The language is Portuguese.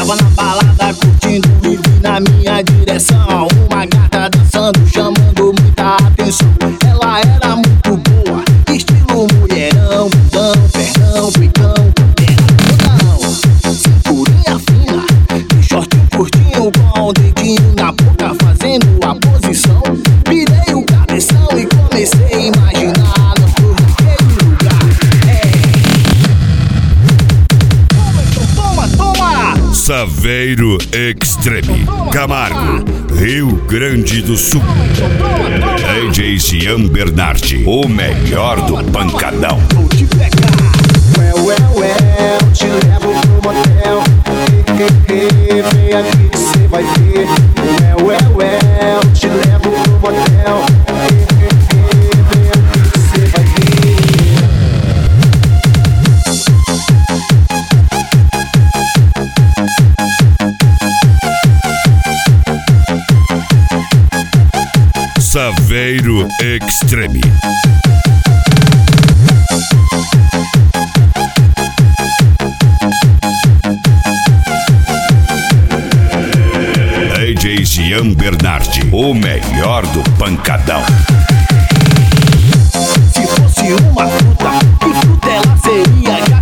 Tava na balada curtindo e vi na minha direção uma gata dançando, chamando muita atenção. Ela era muito boa, estilo mulherão, bundão, pernão, picão, cinturinha fina, de shortinho curtinho com o dedinho na boca fazendo a posição. Virei o cabeção e comecei a imaginar nós dois naquele lugar. Toma, toma! Saveiro Extreme, Camargo, Rio Grande do Sul. DJ Jean Bernardi, o melhor do pancadão. Vou te pegar. Te levo pro motel. Vem aqui que cê vai ver. Te levo pro motel. Vem aqui que cê vai ver. Saveiro Extreme. DJ Jean Bernardi, o melhor do pancadão. Se fosse uma fruta, que fruta ela seria?